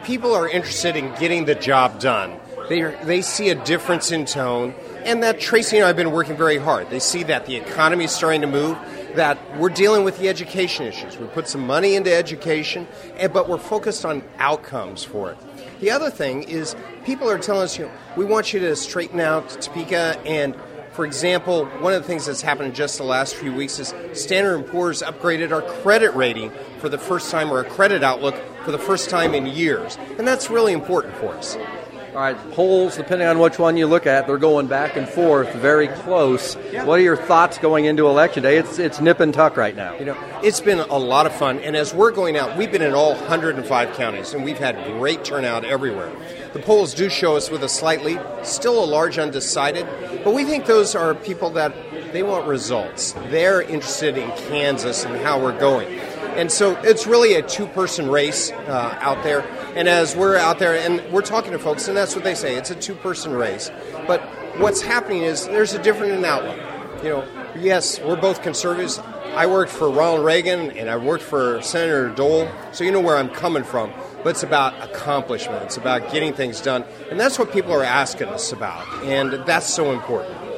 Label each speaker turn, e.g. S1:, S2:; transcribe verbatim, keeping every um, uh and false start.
S1: people are interested in getting the job done. They they see a difference in tone, and that Tracy and I have been working very hard. They see that the economy is starting to move, that we're dealing with the education issues. We put some money into education, and, but we're focused on outcomes for it. The other thing is people are telling us, you know, we want you to straighten out Topeka. And, for example, one of the things that's happened in just the last few weeks is Standard and Poor's upgraded our credit rating for the first time, or a credit outlook for the first time in years. And that's really important for us.
S2: All right, polls, depending on which one you look at, they're going back and forth, very close. Yeah. What are your thoughts going into Election Day? It's it's nip and tuck right now.
S1: You know, it's been a lot of fun, and as we're going out, we've been in all one hundred five counties, and we've had great turnout everywhere. The polls do show us with a slight lead, still a large undecided, but we think those are people that they want results. They're interested in Kansas and how we're going. And so it's really a two-person race uh, out there. And as we're out there and we're talking to folks, and that's what they say, it's a two-person race. But what's happening is there's a difference in outlook. You know, yes, we're both conservatives. I worked for Ronald Reagan, and I worked for Senator Dole, so you know where I'm coming from. But it's about accomplishment. It's about getting things done. And that's what people are asking us about. And that's so important.